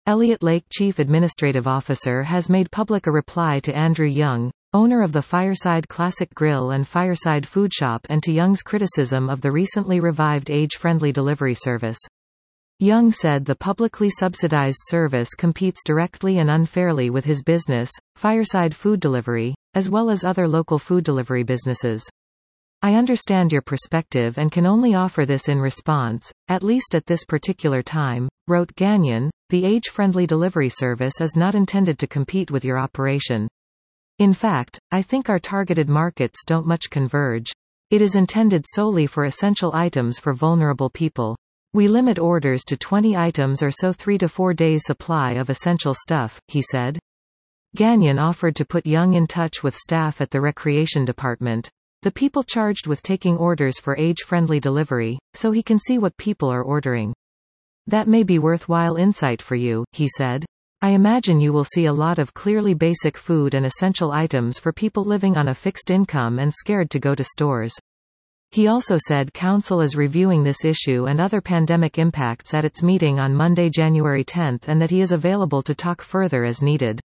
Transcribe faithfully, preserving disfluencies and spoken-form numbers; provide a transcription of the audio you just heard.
Elliott Lake Chief Administrative Officer has made public a reply to Andrew Young, owner of the Fireside Classic Grill and Fireside Food Shop, and to Young's criticism of the recently revived age-friendly delivery service. Young said the publicly subsidized service competes directly and unfairly with his business, Fireside Food Delivery, as well as other local food delivery businesses. I understand your perspective and can only offer this in response, at least at this particular time, wrote Gagnon. The age-friendly delivery service is not intended to compete with your operation. In fact, I think our targeted markets don't much converge. It is intended solely for essential items for vulnerable people. We limit orders to twenty items or so, three to four days supply of essential stuff, he said. Gagnon offered to put Young in touch with staff at the Recreation Department, the people charged with taking orders for age-friendly delivery, so he can see what people are ordering. That may be worthwhile insight for you, he said. I imagine you will see a lot of clearly basic food and essential items for people living on a fixed income and scared to go to stores. He also said Council is reviewing this issue and other pandemic impacts at its meeting on Monday, January tenth, and that he is available to talk further as needed.